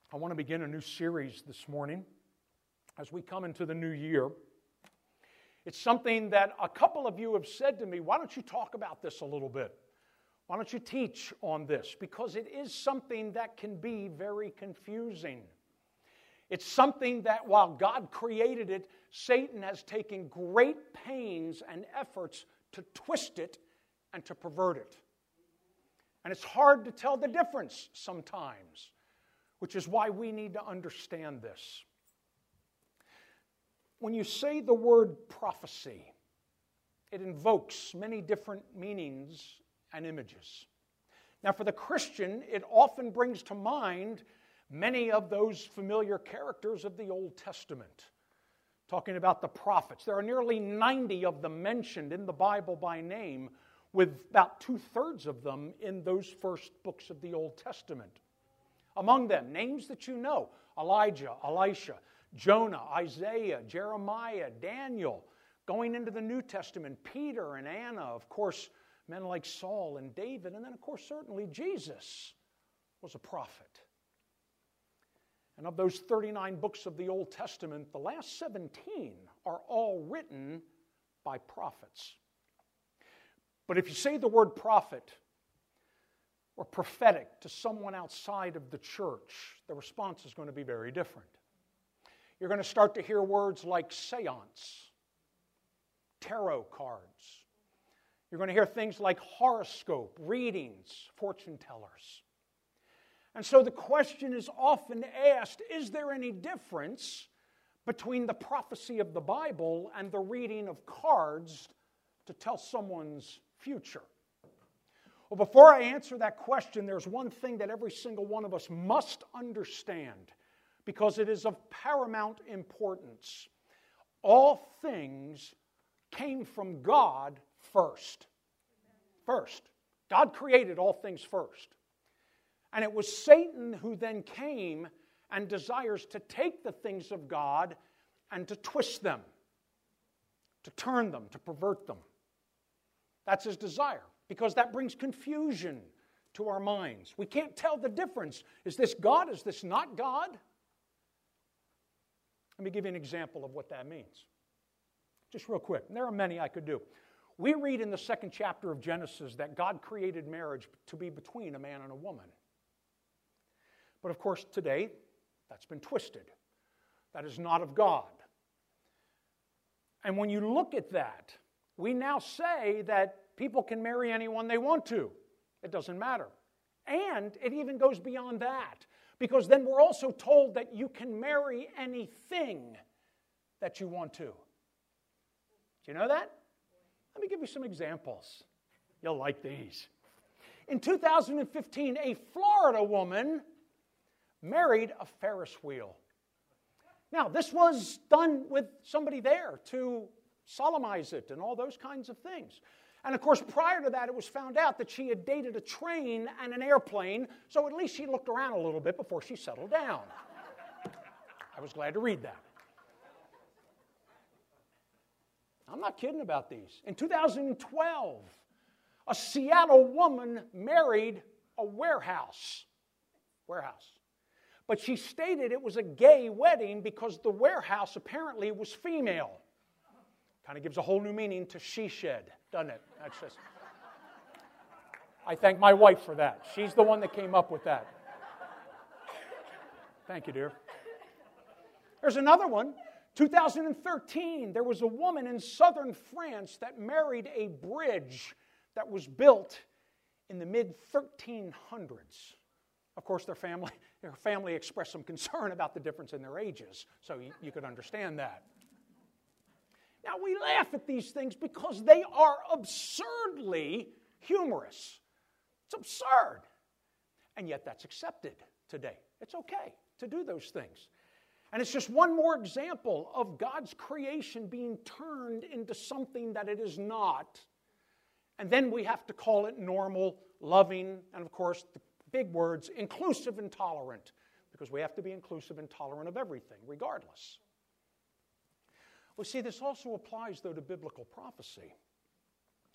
I want to begin a new series this morning as we come into the new year. It's something that a couple of you have said to me, why don't you talk about this a little bit? Why don't you teach on this? Because it is something that can be very confusing. It's something that while God created it, Satan has taken great pains and efforts to twist it and to pervert it. And it's hard to tell the difference sometimes, which is why we need to understand this. When you say the word prophecy, it invokes many different meanings and images. Now, for the Christian, it often brings to mind many of those familiar characters of the Old Testament. Talking about the prophets. There are nearly 90 of them mentioned in the Bible by name, with about 2/3 of them in those first books of the Old Testament. Among them, names that you know: Elijah, Elisha, Jonah, Isaiah, Jeremiah, Daniel. Going into the New Testament, Peter and Anna, of course, men like Saul and David, and then, of course, certainly Jesus was a prophet. And of those 39 books of the Old Testament, the last 17 are all written by prophets. But if you say the word prophet or prophetic to someone outside of the church, the response is going to be very different. You're going to start to hear words like seance, tarot cards. You're going to hear things like horoscope, readings, fortune tellers. And so the question is often asked, is there any difference between the prophecy of the Bible and the reading of cards to tell someone's future? Well, before I answer that question, there's one thing that every single one of us must understand, because it is of paramount importance. All things came from God first. First. God created all things first. And it was Satan who then came and desires to take the things of God and to twist them, to turn them, to pervert them. That's his desire, because that brings confusion to our minds. We can't tell the difference. Is this God? Is this not God? Let me give you an example of what that means. Just real quick. And there are many I could do. We read in the 2nd chapter of Genesis that God created marriage to be between a man and a woman. But of course, today, that's been twisted. That is not of God. And when you look at that, we now say that people can marry anyone they want to. It doesn't matter. And it even goes beyond that, because then we're also told that you can marry anything that you want to. Do you know that? Let me give you some examples. You'll like these. In 2015, a Florida woman married a Ferris wheel. Now, this was done with somebody there to solemnize it and all those kinds of things. And of course, prior to that, it was found out that she had dated a train and an airplane, so at least she looked around a little bit before she settled down. I was glad to read that. I'm not kidding about these. In 2012, a Seattle woman married a warehouse. But she stated it was a gay wedding because the warehouse apparently was female. Kind of gives a whole new meaning to she shed, doesn't it? That's just. I thank my wife for that. She's the one that came up with that. Thank you, dear. There's another one. 2013, there was a woman in southern France that married a bridge that was built in the mid-1300s. Of course, their family expressed some concern about the difference in their ages, so you could understand that. Now, we laugh at these things because they are absurdly humorous. It's absurd. And yet that's accepted today. It's okay to do those things. And it's just one more example of God's creation being turned into something that it is not. And then we have to call it normal, loving, and of course, the big words, inclusive and tolerant, because we have to be inclusive and tolerant of everything, regardless. Well, see, this also applies, though, to biblical prophecy.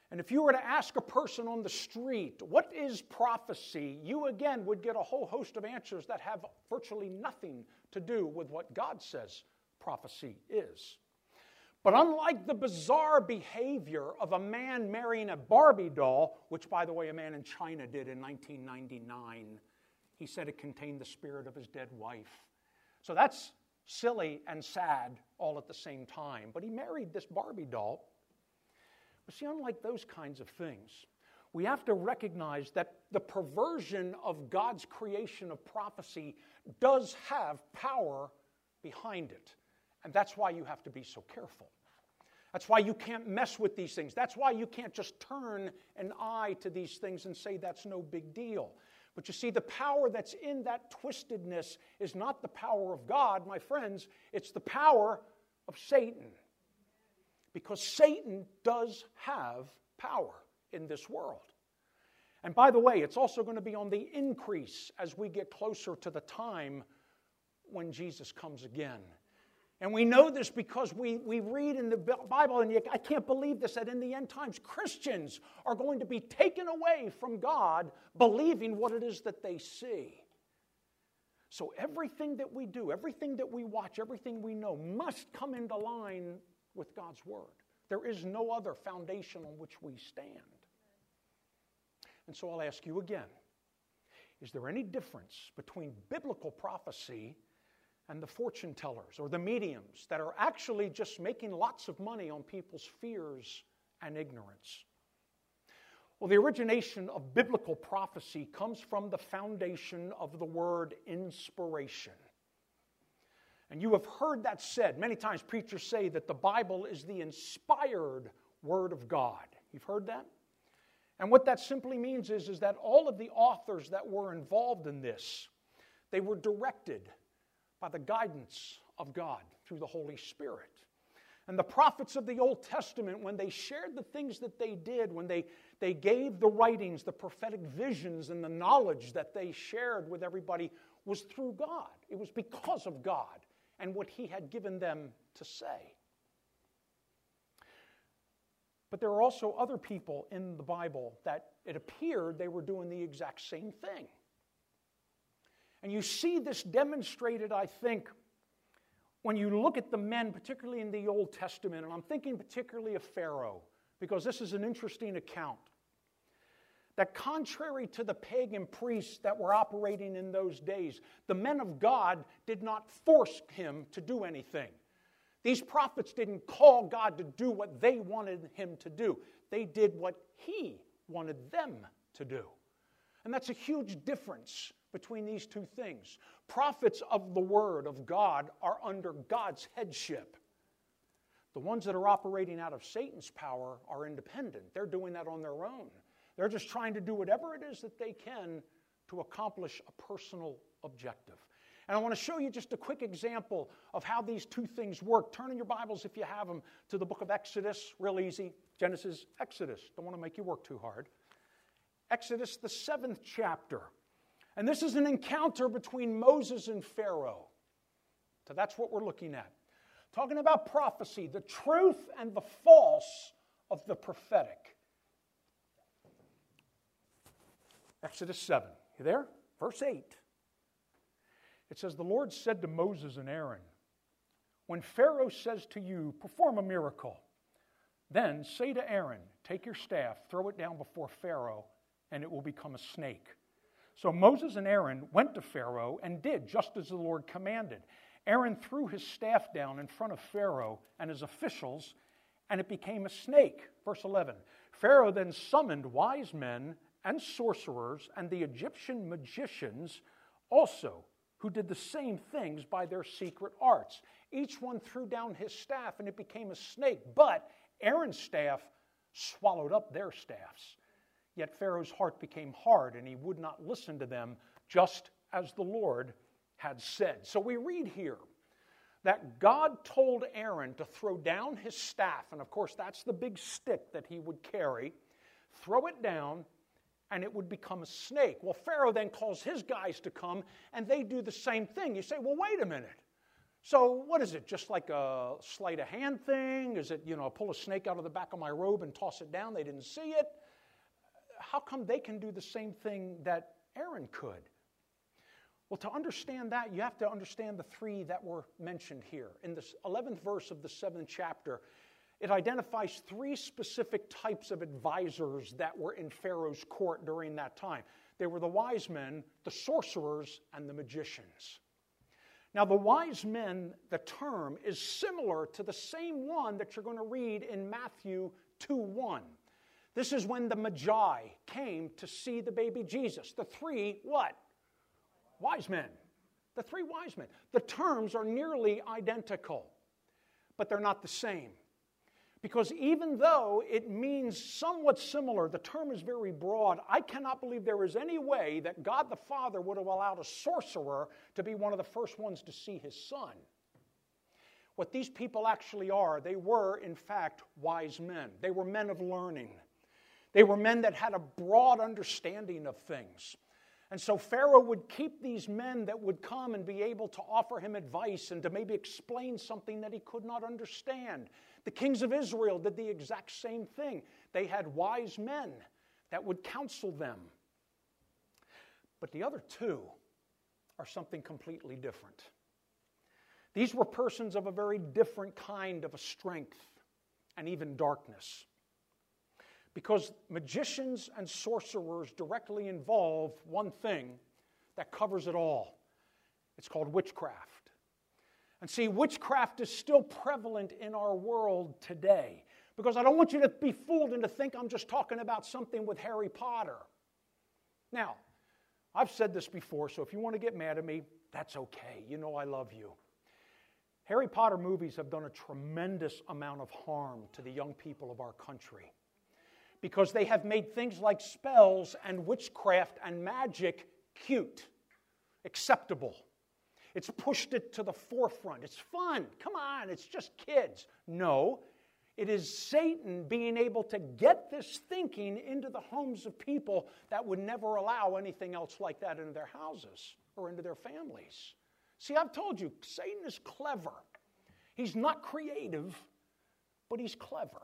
And if you were to ask a person on the street, what is prophecy? You again would get a whole host of answers that have virtually nothing to do with what God says prophecy is. But unlike the bizarre behavior of a man marrying a Barbie doll, which, by the way, a man in China did in 1999, he said it contained the spirit of his dead wife. So that's silly and sad all at the same time. But he married this Barbie doll. But see, unlike those kinds of things, we have to recognize that the perversion of God's creation of prophecy does have power behind it. And that's why you have to be so careful. That's why you can't mess with these things. That's why you can't just turn an eye to these things and say that's no big deal. But you see, the power that's in that twistedness is not the power of God, my friends. It's the power of Satan. Because Satan does have power in this world. And by the way, it's also going to be on the increase as we get closer to the time when Jesus comes again. And we know this because we read in the Bible, and I can't believe this, that in the end times, Christians are going to be taken away from God believing what it is that they see. So everything that we do, everything that we watch, everything we know must come into line with God's Word. There is no other foundation on which we stand. And so I'll ask you again, is there any difference between biblical prophecy and the fortune tellers or the mediums that are actually just making lots of money on people's fears and ignorance? Well, the origination of biblical prophecy comes from the foundation of the word inspiration. And you have heard that said. Many times preachers say that the Bible is the inspired Word of God. You've heard that? And what that simply means is that all of the authors that were involved in this, they were directed by the guidance of God through the Holy Spirit. And the prophets of the Old Testament, when they shared the things that they did, when they gave the writings, the prophetic visions, and the knowledge that they shared with everybody, was through God. It was because of God and what He had given them to say. But there are also other people in the Bible that it appeared they were doing the exact same thing. And you see this demonstrated, I think, when you look at the men, particularly in the Old Testament, and I'm thinking particularly of Pharaoh, because this is an interesting account. That contrary to the pagan priests that were operating in those days, the men of God did not force him to do anything. These prophets didn't call God to do what they wanted him to do. They did what He wanted them to do. And that's a huge difference between these two things. Prophets of the Word of God are under God's headship. The ones that are operating out of Satan's power are independent. They're doing that on their own. They're just trying to do whatever it is that they can to accomplish a personal objective. And I want to show you just a quick example of how these two things work. Turn in your Bibles, if you have them, to the book of Exodus. Real easy. Genesis, Exodus. Don't want to make you work too hard. Exodus, the 7th chapter. And this is an encounter between Moses and Pharaoh. So that's what we're looking at. Talking about prophecy, the truth and the false of the prophetic. Exodus 7. You there? Verse 8. It says, "The Lord said to Moses and Aaron, when Pharaoh says to you, perform a miracle, then say to Aaron, take your staff, throw it down before Pharaoh, and it will become a snake." So Moses and Aaron went to Pharaoh and did just as the Lord commanded. Aaron threw his staff down in front of Pharaoh and his officials, and it became a snake. Verse 11. Pharaoh then summoned wise men and sorcerers and the Egyptian magicians also, who did the same things by their secret arts. Each one threw down his staff, and it became a snake. But Aaron's staff swallowed up their staffs. Yet Pharaoh's heart became hard, and he would not listen to them, just as the Lord had said. So we read here that God told Aaron to throw down his staff, and of course that's the big stick that he would carry, throw it down, and it would become a snake. Well, Pharaoh then calls his guys to come, and they do the same thing. You say, well, wait a minute. So what is it? Just like a sleight of hand thing? Is it, pull a snake out of the back of my robe and toss it down? They didn't see it. How come they can do the same thing that Aaron could? Well, to understand that, you have to understand the three that were mentioned here. In the 11th verse of the 7th chapter, it identifies three specific types of advisors that were in Pharaoh's court during that time. They were the wise men, the sorcerers, and the magicians. Now, the wise men, the term, is similar to the same one that you're going to read in Matthew 2:1. This is when the Magi came to see the baby Jesus. The three, what? Wise men. The three wise men. The terms are nearly identical, but they're not the same. Because even though it means somewhat similar, the term is very broad, I cannot believe there is any way that God the Father would have allowed a sorcerer to be one of the first ones to see his son. What these people actually are, they were, in fact, wise men. They were men of learning. They were men that had a broad understanding of things. And so Pharaoh would keep these men that would come and be able to offer him advice and to maybe explain something that he could not understand. The kings of Israel did the exact same thing. They had wise men that would counsel them. But the other two are something completely different. These were persons of a very different kind of a strength and even darkness. Because magicians and sorcerers directly involve one thing that covers it all. It's called witchcraft. And see, witchcraft is still prevalent in our world today. Because I don't want you to be fooled into think I'm just talking about something with Harry Potter. Now, I've said this before, so if you want to get mad at me, that's okay. You know I love you. Harry Potter movies have done a tremendous amount of harm to the young people of our country. Because they have made things like spells and witchcraft and magic cute, acceptable. It's pushed it to the forefront. It's fun. Come on, it's just kids. No, it is Satan being able to get this thinking into the homes of people that would never allow anything else like that into their houses or into their families. See, I've told you, Satan is clever. He's not creative, but he's clever.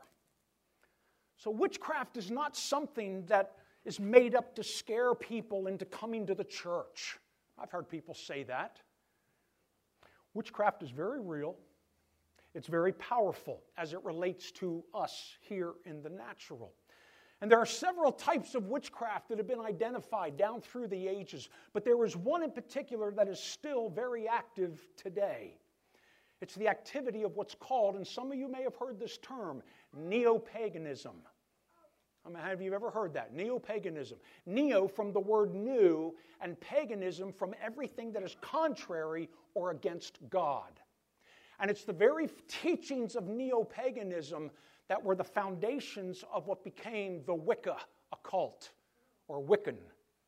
So witchcraft is not something that is made up to scare people into coming to the church. I've heard people say that. Witchcraft is very real. It's very powerful as it relates to us here in the natural. And there are several types of witchcraft that have been identified down through the ages, but there is one in particular that is still very active today. It's the activity of what's called, and some of you may have heard this term, neo-paganism. Have you ever heard that? Neo-paganism. Neo from the word new, and paganism from everything that is contrary or against God. And it's the very teachings of neo-paganism that were the foundations of what became the Wicca occult, or Wiccan.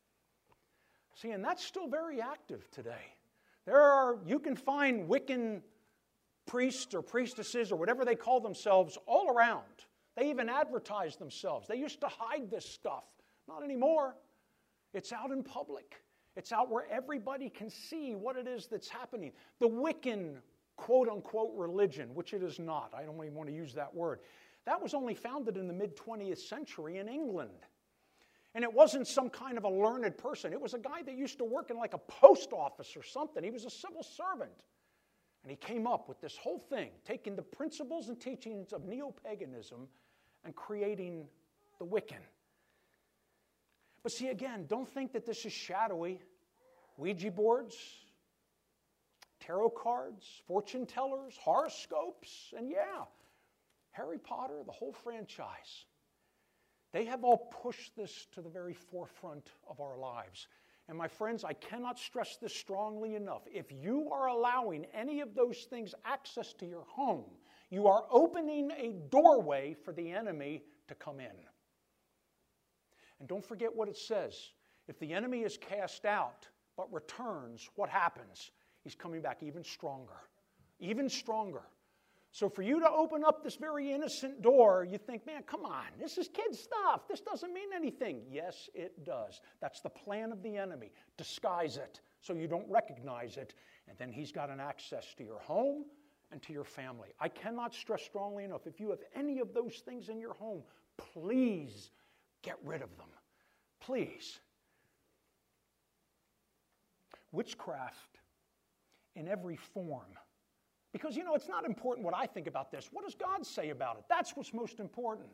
See, and that's still very active today. You can find Wiccan priests or priestesses or whatever they call themselves all around. They even advertise themselves. They used to hide this stuff. Not anymore. It's out in public. It's out where everybody can see what it is that's happening. The Wiccan, quote-unquote, religion, which it is not. I don't even want to use that word. That was only founded in the mid-20th century in England. And it wasn't some kind of a learned person. It was a guy that used to work in like a post office or something. He was a civil servant. And he came up with this whole thing, taking the principles and teachings of neo-paganism and creating the Wiccan. But see, again, don't think that this is shadowy. Ouija boards, tarot cards, fortune tellers, horoscopes, and Harry Potter, the whole franchise. They have all pushed this to the very forefront of our lives. And my friends, I cannot stress this strongly enough. If you are allowing any of those things access to your home, you are opening a doorway for the enemy to come in. And don't forget what it says. If the enemy is cast out but returns, what happens? He's coming back even stronger. Even stronger. So for you to open up this very innocent door, you think, man, come on, this is kid stuff. This doesn't mean anything. Yes, it does. That's the plan of the enemy. Disguise it so you don't recognize it. And then he's got an access to your home and to your family. I cannot stress strongly enough, if you have any of those things in your home, please get rid of them. Please. Witchcraft in every form. Because, it's not important what I think about this. What does God say about it? That's what's most important.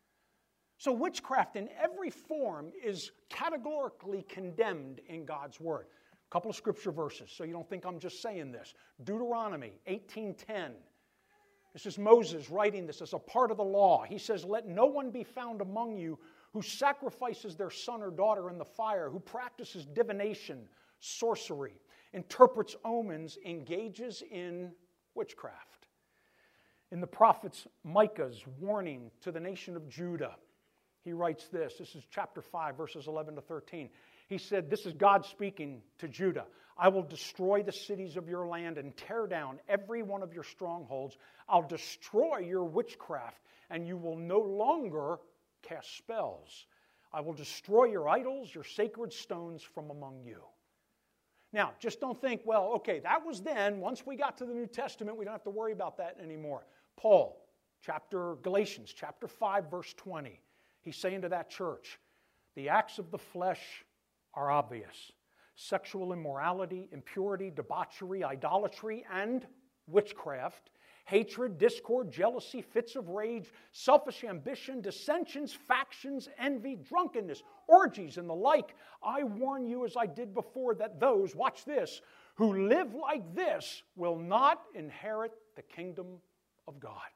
So witchcraft in every form is categorically condemned in God's Word. A couple of scripture verses, so you don't think I'm just saying this. Deuteronomy 18:10. This is Moses writing this as a part of the law. He says, "Let no one be found among you who sacrifices their son or daughter in the fire, who practices divination, sorcery, interprets omens, engages in witchcraft." In the prophet Micah's warning to the nation of Judah, he writes this. This is chapter 5, verses 11 to 13. He said, this is God speaking to Judah. "I will destroy the cities of your land and tear down every one of your strongholds. I'll destroy your witchcraft, and you will no longer cast spells. I will destroy your idols, your sacred stones from among you." Now, just don't think, well, okay, that was then. Once we got to the New Testament, we don't have to worry about that anymore. Paul, Galatians chapter 5, verse 20. He's saying to that church, "The acts of the flesh are obvious: sexual immorality, impurity, debauchery, idolatry, and witchcraft, hatred, discord, jealousy, fits of rage, selfish ambition, dissensions, factions, envy, drunkenness, orgies, and the like. I warn you, as I did before, that those," watch this, "who live like this will not inherit the kingdom of God."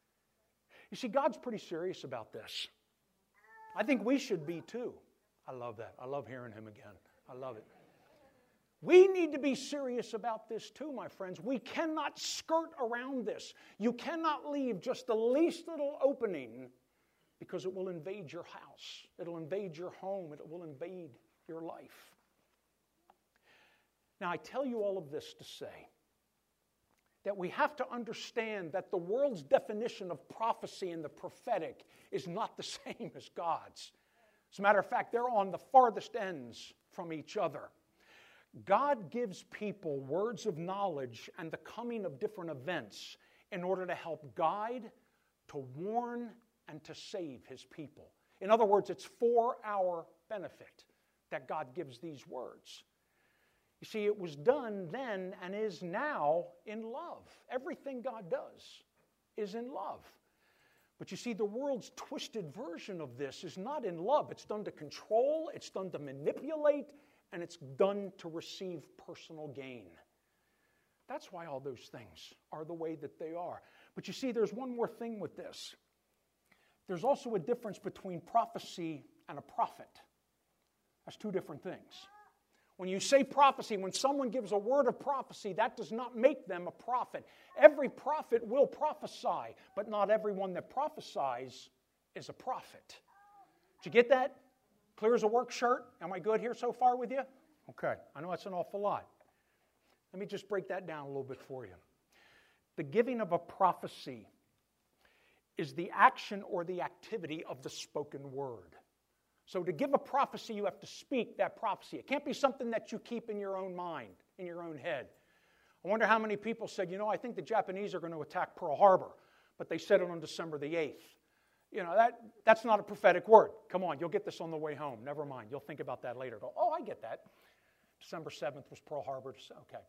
You see, God's pretty serious about this. I think we should be too. I love that. I love hearing him again. I love it. We need to be serious about this too, my friends. We cannot skirt around this. You cannot leave just the least little opening, because it will invade your house. It'll invade your home. It will invade your life. Now, I tell you all of this to say that we have to understand that the world's definition of prophecy and the prophetic is not the same as God's. As a matter of fact, they're on the farthest ends from each other. God gives people words of knowledge and the coming of different events in order to help guide, to warn, and to save his people. In other words, it's for our benefit that God gives these words. You see, it was done then and is now in love. Everything God does is in love. But you see, the world's twisted version of this is not in love. It's done to control, it's done to manipulate, and it's done to receive personal gain. That's why all those things are the way that they are. But you see, there's one more thing with this. There's also a difference between prophecy and a prophet. That's two different things. When you say prophecy, when someone gives a word of prophecy, that does not make them a prophet. Every prophet will prophesy, but not everyone that prophesies is a prophet. Did you get that? Clear as a work shirt? Am I good here so far with you? Okay, I know that's an awful lot. Let me just break that down a little bit for you. The giving of a prophecy is the action or the activity of the spoken word. So to give a prophecy, you have to speak that prophecy. It can't be something that you keep in your own mind, in your own head. I wonder how many people said, I think the Japanese are going to attack Pearl Harbor, but they said it on December the 8th. That's not a prophetic word. Come on, you'll get this on the way home. Never mind. You'll think about that later. Go, I get that. December 7th was Pearl Harbor. Okay.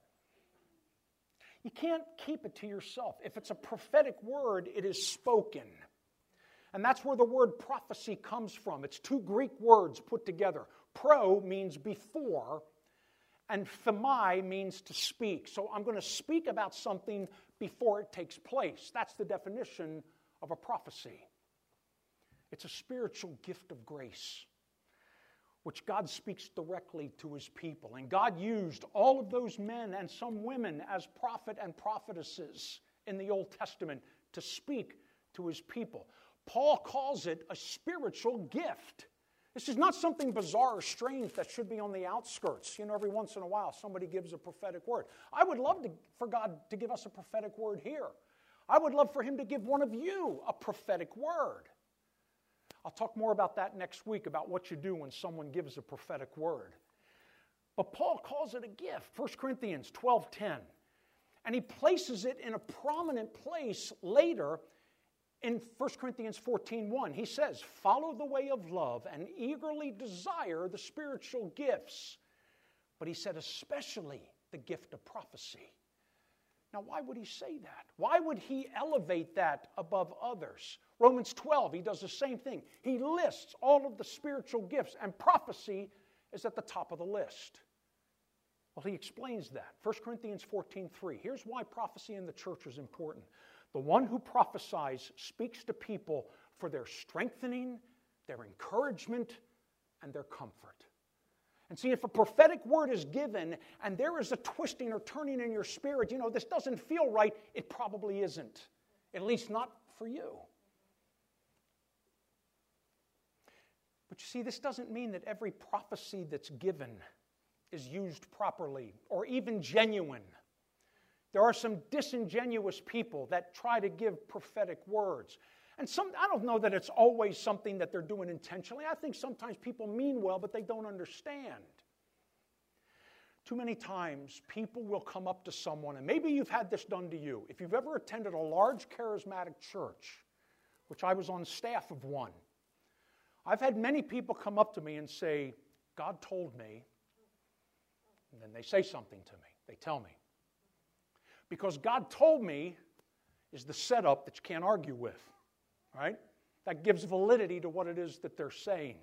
You can't keep it to yourself. If it's a prophetic word, it is spoken. And that's where the word prophecy comes from. It's two Greek words put together. Pro means before, and themai means to speak. So I'm going to speak about something before it takes place. That's the definition of a prophecy. It's a spiritual gift of grace, which God speaks directly to his people. And God used all of those men and some women as prophet and prophetesses in the Old Testament to speak to his people. Paul calls it a spiritual gift. This is not something bizarre or strange that should be on the outskirts. Every once in a while somebody gives a prophetic word. I would love for God to give us a prophetic word here. I would love for him to give one of you a prophetic word. I'll talk more about that next week, about what you do when someone gives a prophetic word. But Paul calls it a gift, 1 Corinthians 12:10. And he places it in a prominent place later in 1 Corinthians 14:1. He says, follow the way of love and eagerly desire the spiritual gifts. But he said, especially the gift of prophecy. Now, why would he say that? Why would he elevate that above others? Romans 12, he does the same thing. He lists all of the spiritual gifts, and prophecy is at the top of the list. Well, he explains that. 1 Corinthians 14:3. Here's why prophecy in the church is important. The one who prophesies speaks to people for their strengthening, their encouragement, and their comfort. And see, if a prophetic word is given and there is a twisting or turning in your spirit, this doesn't feel right, it probably isn't. At least not for you. But you see, this doesn't mean that every prophecy that's given is used properly or even genuine. There are some disingenuous people that try to give prophetic words. And I don't know that it's always something that they're doing intentionally. I think sometimes people mean well, but they don't understand. Too many times, people will come up to someone, and maybe you've had this done to you. If you've ever attended a large charismatic church, which I was on staff of one, I've had many people come up to me and say, God told me, and then they say something to me. They tell me. Because God told me is the setup that you can't argue with. Right? That gives validity to what it is that they're saying.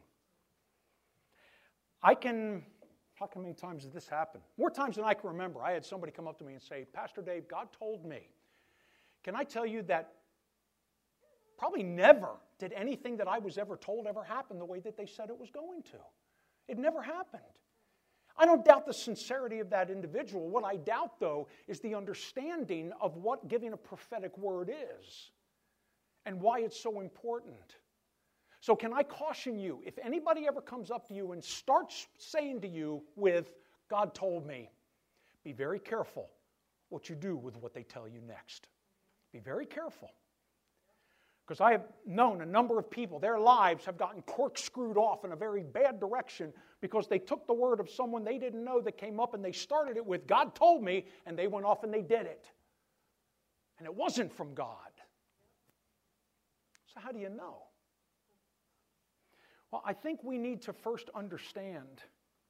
How many times did this happen? More times than I can remember. I had somebody come up to me and say, Pastor Dave, God told me. Can I tell you that probably never did anything that I was ever told ever happen the way that they said it was going to. It never happened. I don't doubt the sincerity of that individual. What I doubt, though, is the understanding of what giving a prophetic word is. And why it's so important. So can I caution you, if anybody ever comes up to you and starts saying to you with, God told me, be very careful what you do with what they tell you next. Be very careful. Because I have known a number of people, their lives have gotten corkscrewed off in a very bad direction because they took the word of someone they didn't know that came up and they started it with, God told me, and they went off and they did it. And it wasn't from God. So how do you know? Well, I think we need to first understand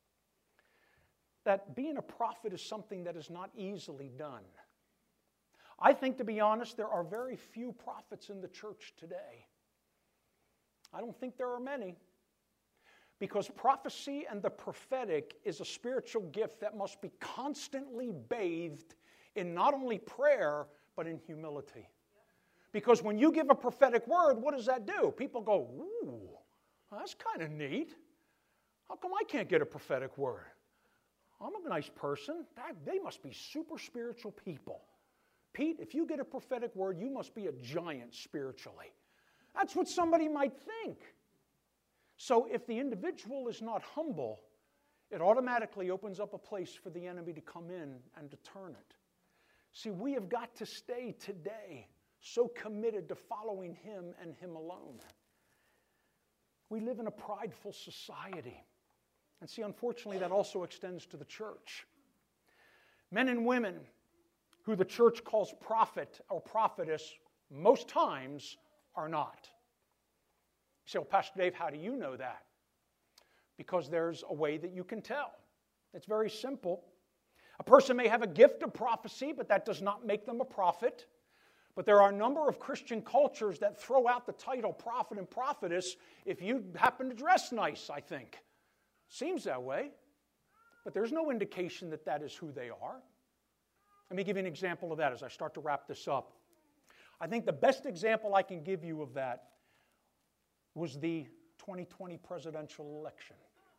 that being a prophet is something that is not easily done. I think, to be honest, there are very few prophets in the church today. I don't think there are many. Because prophecy and the prophetic is a spiritual gift that must be constantly bathed in not only prayer, but in humility. Because when you give a prophetic word, what does that do? People go, ooh, that's kind of neat. How come I can't get a prophetic word? I'm a nice person. They must be super spiritual people. Pete, if you get a prophetic word, you must be a giant spiritually. That's what somebody might think. So if the individual is not humble, it automatically opens up a place for the enemy to come in and to turn it. See, we have got to stay today so committed to following Him and Him alone. We live in a prideful society. And see, unfortunately, that also extends to the church. Men and women who the church calls prophet or prophetess most times are not. You say, well, Pastor Dave, how do you know that? Because there's a way that you can tell. It's very simple. A person may have a gift of prophecy, but that does not make them a prophet. But there are a number of Christian cultures that throw out the title prophet and prophetess if you happen to dress nice, I think. Seems that way. But there's no indication that that is who they are. Let me give you an example of that as I start to wrap this up. I think the best example I can give you of that was the 2020 presidential election.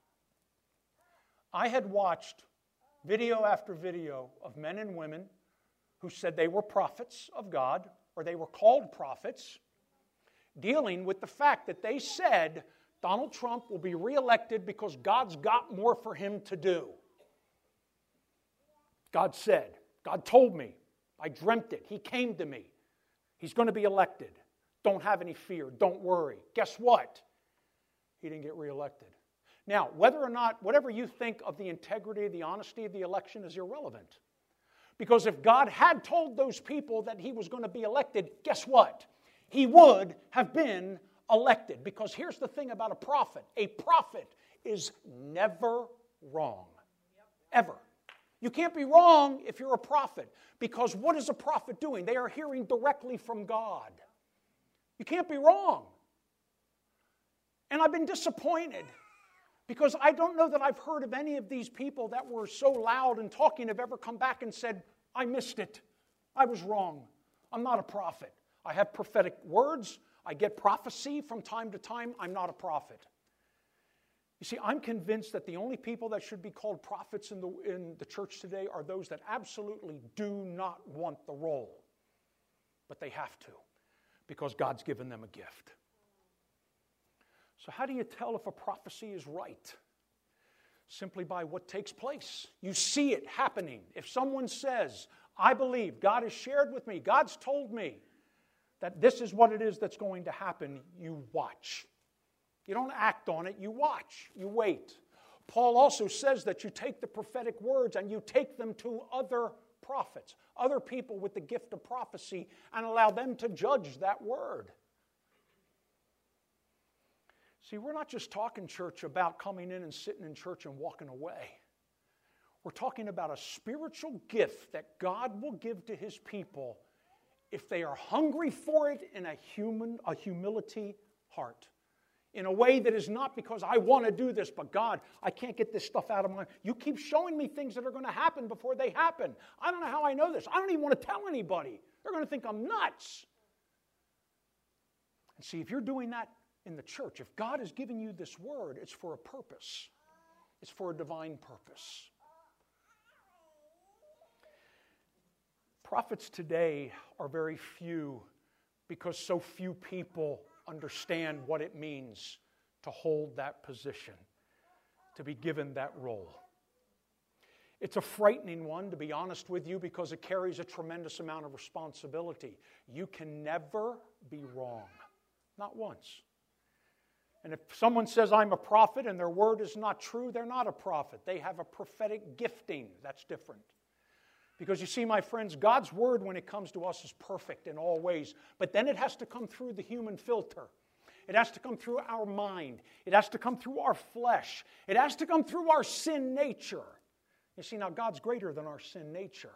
I had watched video after video of men and women who said they were prophets of God, or they were called prophets, dealing with the fact that they said Donald Trump will be reelected because God's got more for him to do. God said, God told me, I dreamt it, He came to me. He's going to be elected. Don't have any fear. Don't worry. Guess what? He didn't get reelected. Now, whether or not, whatever you think of the integrity, the honesty of the election is irrelevant. Because if God had told those people that he was going to be elected, guess what? He would have been elected. Because here's the thing about a prophet. A prophet is never wrong. Ever. You can't be wrong if you're a prophet. Because what is a prophet doing? They are hearing directly from God. You can't be wrong. And I've been disappointed. Because I don't know that I've heard of any of these people that were so loud and talking have ever come back and said, I missed it. I was wrong. I'm not a prophet. I have prophetic words. I get prophecy from time to time. I'm not a prophet. You see, I'm convinced that the only people that should be called prophets in the church today are those that absolutely do not want the role. But they have to, because God's given them a gift. So how do you tell if a prophecy is right? Simply by what takes place. You see it happening. If someone says, I believe, God has shared with me, God's told me that this is what it is that's going to happen, you watch. You don't act on it, you watch, you wait. Paul also says that you take the prophetic words and you take them to other prophets, other people with the gift of prophecy, and allow them to judge that word. See, we're not just talking, church, about coming in and sitting in church and walking away. We're talking about a spiritual gift that God will give to his people if they are hungry for it in a humility heart. In a way that is not because I want to do this, but God, I can't get this stuff out of my... You keep showing me things that are going to happen before they happen. I don't know how I know this. I don't even want to tell anybody. They're going to think I'm nuts. And see, if you're doing that in the church, if God is giving you this word, it's for a purpose. It's for a divine purpose. Prophets today are very few because so few people understand what it means to hold that position, to be given that role. It's a frightening one, to be honest with you, because it carries a tremendous amount of responsibility. You can never be wrong. Not once. And if someone says, I'm a prophet, and their word is not true, they're not a prophet. They have a prophetic gifting. That's different. Because you see, my friends, God's word, when it comes to us, is perfect in all ways. But then it has to come through the human filter. It has to come through our mind. It has to come through our flesh. It has to come through our sin nature. You see, now God's greater than our sin nature.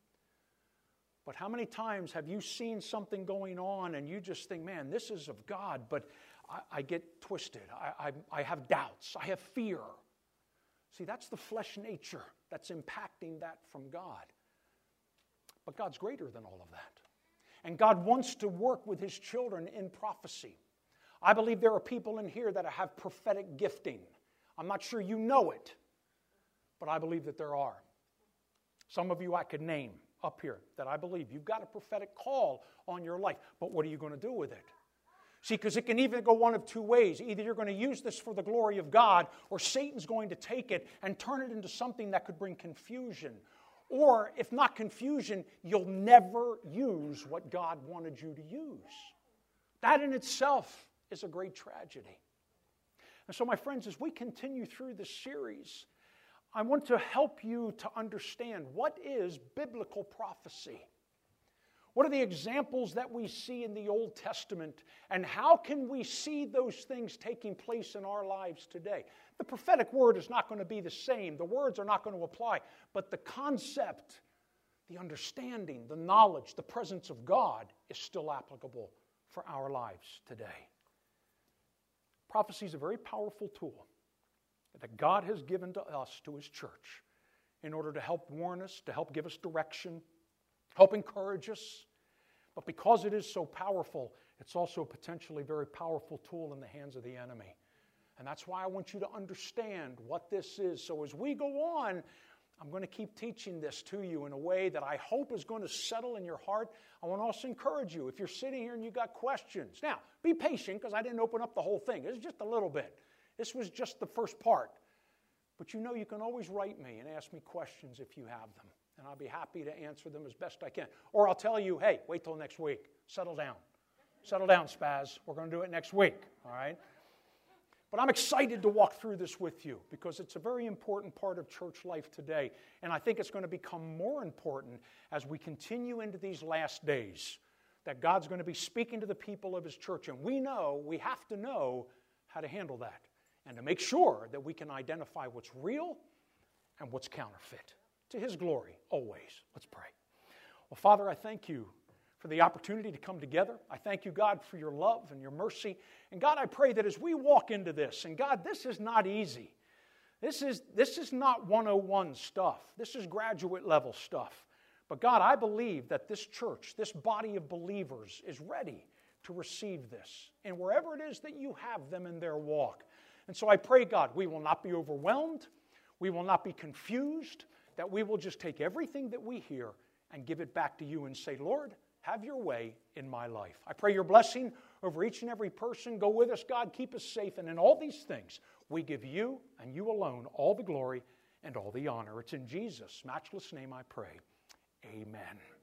But how many times have you seen something going on and you just think, man, this is of God, but I get twisted. I have doubts. I have fear. See, that's the flesh nature that's impacting that from God. But God's greater than all of that. And God wants to work with his children in prophecy. I believe there are people in here that have prophetic gifting. I'm not sure you know it, but I believe that there are. Some of you I could name up here that I believe you've got a prophetic call on your life. But what are you going to do with it? See, because it can even go one of two ways. Either you're going to use this for the glory of God, or Satan's going to take it and turn it into something that could bring confusion. Or, if not confusion, you'll never use what God wanted you to use. That in itself is a great tragedy. And so, my friends, as we continue through this series, I want to help you to understand what is biblical prophecy. What are the examples that we see in the Old Testament, and how can we see those things taking place in our lives today? The prophetic word is not going to be the same. The words are not going to apply. But the concept, the understanding, the knowledge, the presence of God is still applicable for our lives today. Prophecy is a very powerful tool that God has given to us, to his church, in order to help warn us, to help give us direction, help encourage us. But because it is so powerful, it's also a potentially very powerful tool in the hands of the enemy. And that's why I want you to understand what this is. So as we go on, I'm going to keep teaching this to you in a way that I hope is going to settle in your heart. I want to also encourage you, if you're sitting here and you've got questions. Now, be patient, because I didn't open up the whole thing. It's just a little bit. This was just the first part. But you know you can always write me and ask me questions if you have them. and I'll be happy to answer them as best I can. Or I'll tell you, hey, wait till next week. Settle down. Settle down, Spaz. We're going to do it next week, all right? But I'm excited to walk through this with you because it's a very important part of church life today. And I think it's going to become more important as we continue into these last days, that God's going to be speaking to the people of His church. And we have to know how to handle that and to make sure that we can identify what's real and what's counterfeit. To His glory, always. Let's pray. Well, Father, I thank You for the opportunity to come together. I thank You, God, for Your love and Your mercy. And God, I pray that as we walk into this, and God, this is not easy. This is not 101 stuff. This is graduate level stuff. But God, I believe that this church, this body of believers is ready to receive this. And wherever it is that You have them in their walk. And so I pray, God, we will not be overwhelmed. We will not be confused. That we will just take everything that we hear and give it back to You and say, Lord, have Your way in my life. I pray Your blessing over each and every person. Go with us, God. Keep us safe. And in all these things, we give You and You alone all the glory and all the honor. It's in Jesus' matchless name I pray. Amen.